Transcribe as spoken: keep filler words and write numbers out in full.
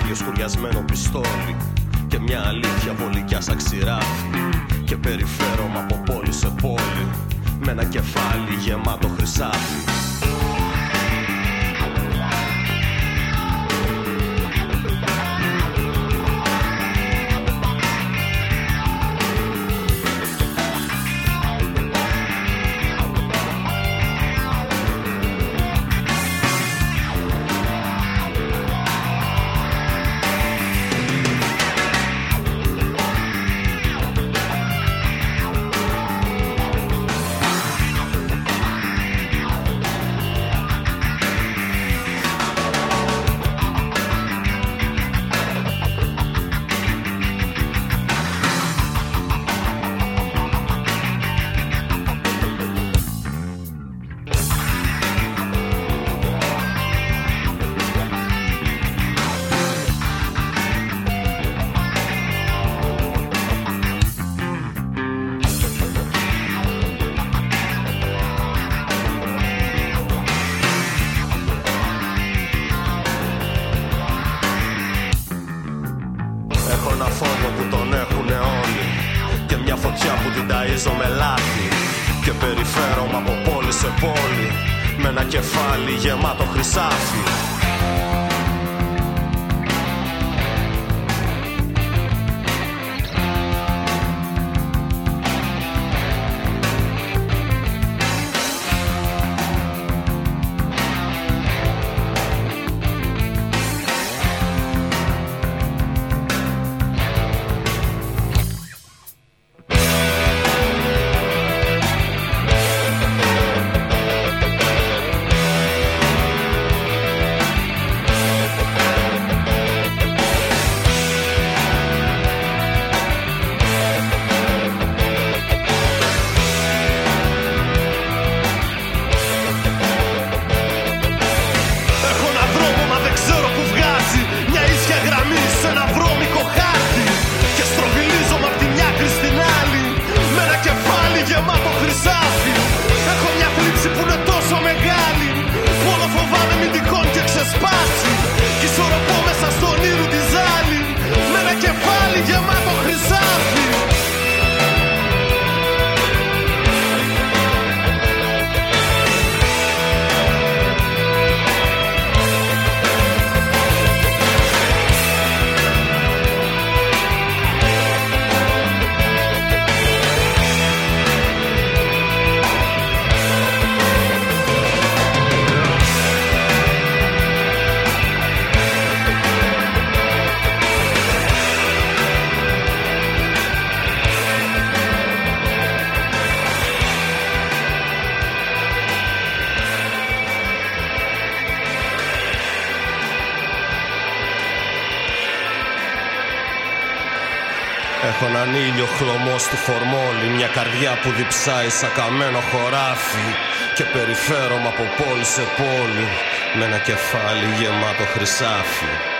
άδειο σκουριασμένο πιστόλι και μια αλήθεια βολικιά σαν ξηράφι. Και περιφέρομαι από πόλη σε πόλη με ένα κεφάλι γεμάτο χρυσάφι. Έχω ένα φόβο που τον έχουνε όλοι και μια φωτιά που την ταΐζω με λάθη. Και περιφέρομαι από πόλη σε πόλη με ένα κεφάλι γεμάτο χρυσάφι. Έχω μια θλίψη που είναι τόσο μεγάλη που όλο φοβάμαι μην τυχόν και ξεσπάσει. Κι ισορροπώ μέσα στο όνειρο τη ζάλη με ένα κεφάλι γεμάτο χρυσάφι. Έχω έναν ήλιο χλωμό στη φορμόλη, μια καρδιά που διψάει σαν καμένο χωράφι. Και περιφέρομαι από πόλη σε πόλη με ένα κεφάλι γεμάτο χρυσάφι.